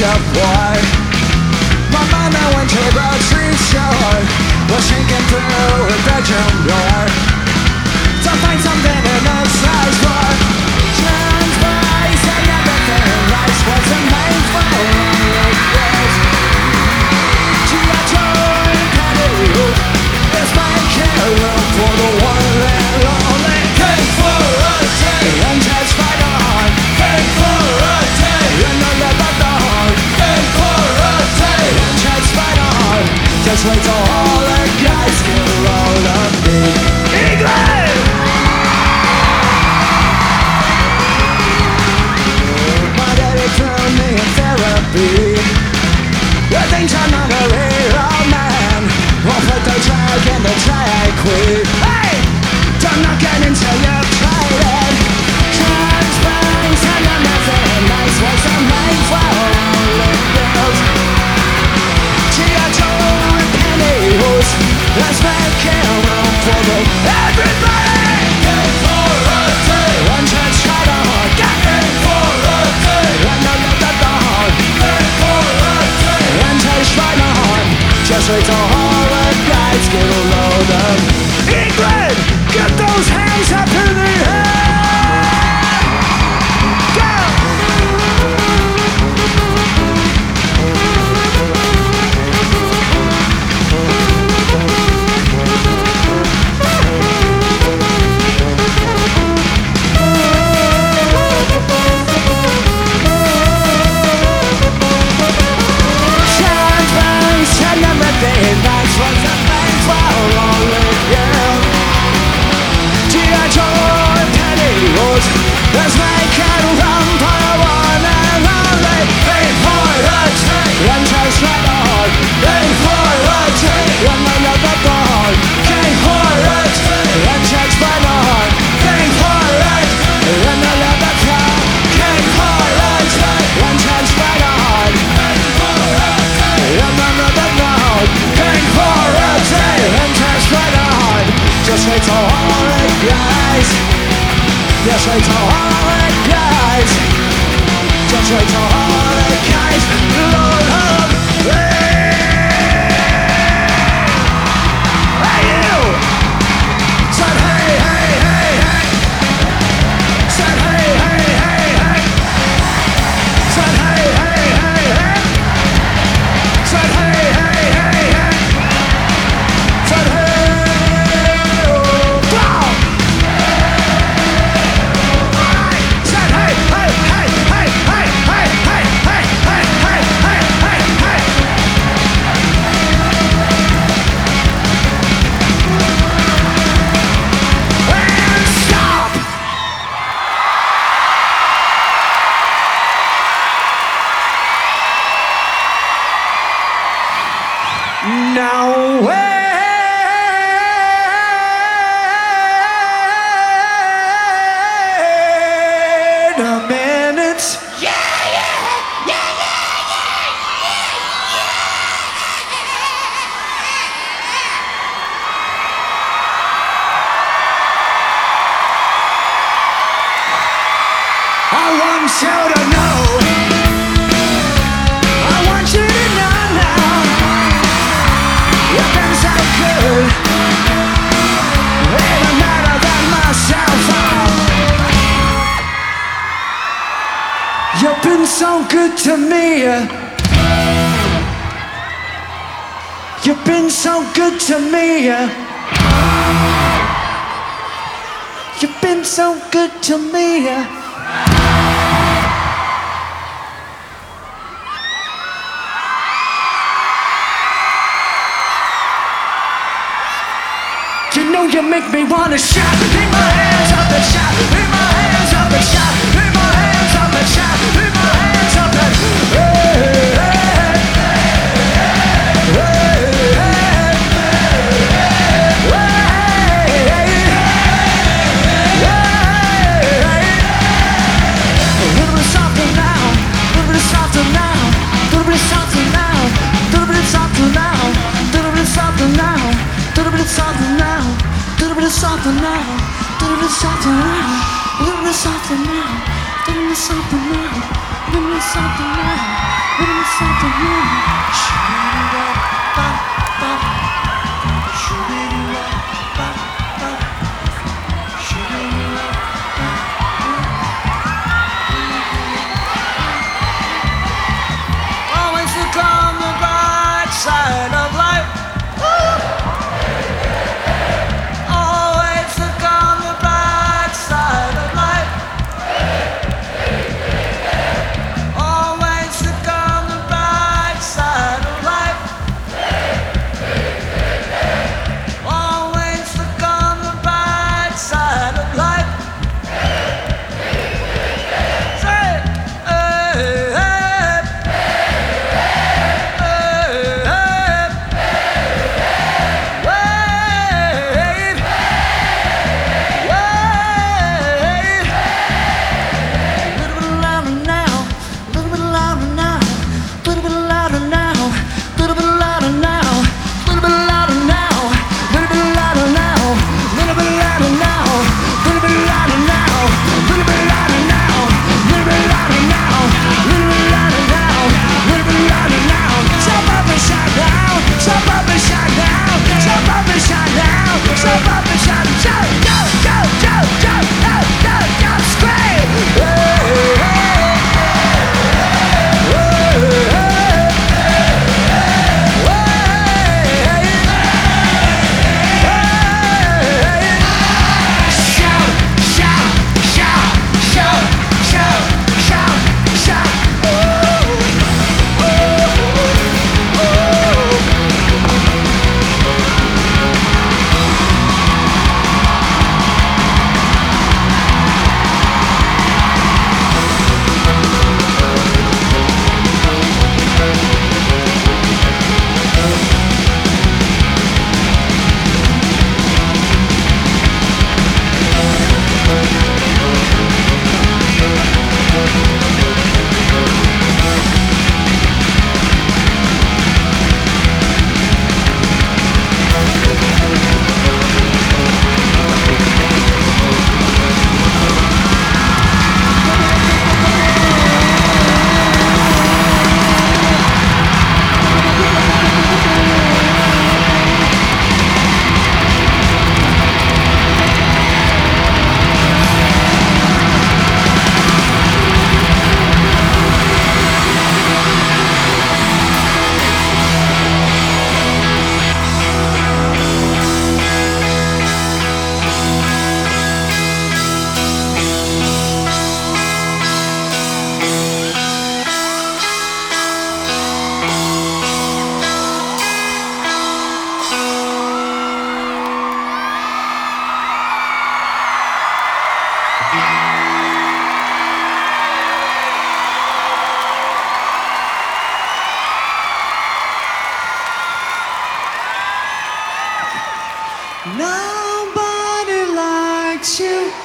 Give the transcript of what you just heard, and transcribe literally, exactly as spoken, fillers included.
shop boy. My mama went to the grocery store, was sneaking through her bedroom door to find something in the size drawer. Trans boys and everything nice wasn't made for lonely girls. G I. Joe and pantyhose is making room for the one and only. Came for a day and just fight on. Came for a day and the leather dog. Came for a day and just fight on. Just wait till all the guys get rolled up big. England! My daddy threw me in therapy. The things are not a real man. Won't put the drag in the drag queen. Hey! Don't knock it until you've tried it. Trans bangs and nothing nice wasn't made for only girls. G I. Joe and pantyhose, let's make it room for the everybody. Came for a day and just tried on. Came for a day and the leather dog. Came for a day and just tried on. Just wait till all the guys get a load of England. Get those hands up in the air. Go! Shine bangs and everything nice was a thing for only girl. G I. Joe and pantyhose, let's make it run for one and only. Aim for a tree and just right on. Aim for a tree and another dog. Aim for a tree and just right on. Aim for a tree and another dog. Aim for a tree and just right on. Aim for a tree and another dog. Aim for a tree and just right on. Just wait till all the guys. Just wait till all the guys. Just wait till all the guys load up. Hey you! Said hey, hey, hey, hey. Said hey, hey, hey, hey. Said hey, hey, hey, hey. Said hey, hey, hey, hey. Said hey, oh, go! Said hey, hey, hey, hey, hey, hey, hey, hey, hey, hey, hey, hey, hey. And stop! Now wait a minute. I want you to know. I want you to know now. You've been so good. Even better than myself. You've been so good to me. You've been so good to me. You've been so good to me. You know you make me wanna shout. Leave my hands up and shout. Leave my hands up and shout. Leave my hands up and shout. Leave my hands up and hey, hey, hey, a little bit softer now. A little bit softer now. A little bit softer now. A little bit softer now. A little bit softer now. Little bit softer now, little bit softer now, little bit softer now, little bit softer now, little bit softer now, little bit softer now. Little bit something new. Shoo-dee-dee-wah-ba-ba. Shoo-dee-dee-wah-ba-ba. Shoo-dee-dee-wah-ba-ba. Always look on the bright side of life. Always look on the bright side of life. Always look on the bright side of life. Always look on the bright side of life. Say, hey, hey, hey, hey, wave, wave. A little bit louder now, a little bit louder now, a little bit louder now, a little bit louder now, a little bit louder now, a little bit louder now, a little bit louder now, a little bit louder now, a little bit louder now, a little bit louder now, a little bit louder now, a little bit louder now. Jump up and shout now, jump up and shout now, jump up and shout now, jump up and shout, shout, go, go, go, go, go, go, go, scream. Hey, hey, shout, shout, shout, shout, shout, shout, shout. Ooh, ooh, ooh. Nobody likes you.